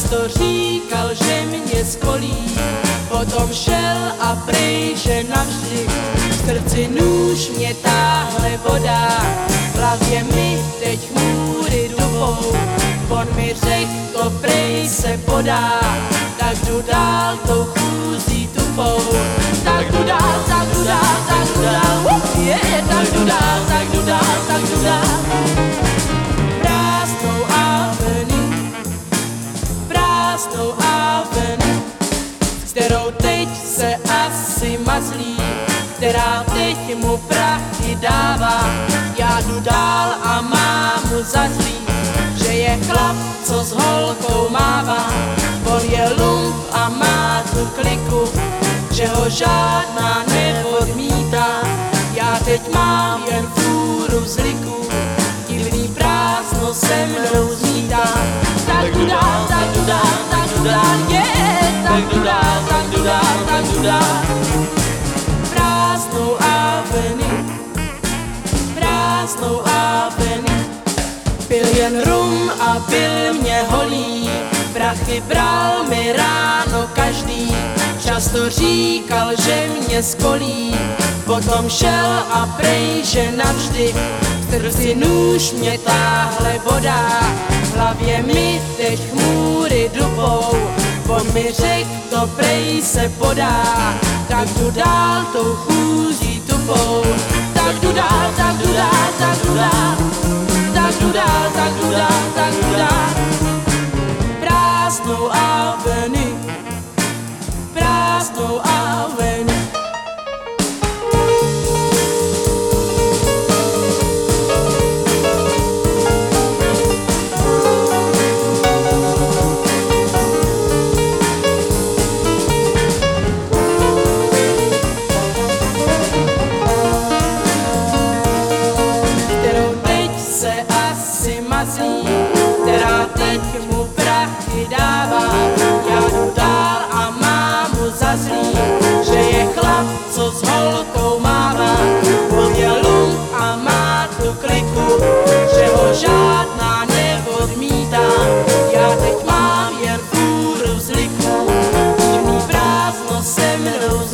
Často říkal, že mě skolí, potom šel a prej, že navždy. V srdci nůž mě táhle voda, v hlavě mi teď chmůry dubou. On mi řek, to prej se podá, tak jdu dál tou chůzí tupou. Tak jdu dál, tak jdu dál, tak jdu dál, tak jdu dál, tak jdu dál, tak jdu dál. Prázdnou avenu, s kterou teď se asi mazlí, která teď mu prachy dává. Já jdu dál a mám mu za zlý, že je chlap, co s holkou mává. On je lump a má tu kliku, že ho žádná neodmítá. Já teď mám jen fůru zliku, divný prázdno se mnou zmítá. Tak jdu dál, tak jdu dál, tak jdu dál, tak jdu dál, tak jdu dál, tak jdu dál. Prázdnou aveny, pil jen rum a pil mě holý, prachy bral mi ráno každý. Často říkal, že mě skolí, potom šel a prej, že navždy. V srdci nůž mě táhle voda, v hlavě mi teď chmůry dubou. On mi řek, to prej se podá, tak jdu dál tou chůzí tupou. Tak jdu dál, tak jdu dál, tak jdu dál, tak jdu dál, tak jdu dál, tak jdu dál. Prázdnou aveny, prázdnou aveny. Která teď mu prachy dává. Já jdu dál a mám mu za zlý, že je chlap, co s holkou mává. On je lump a má tu kliku, že ho žádná neodmítá. Já teď mám jen fůru zliku, divný prázdno se mnou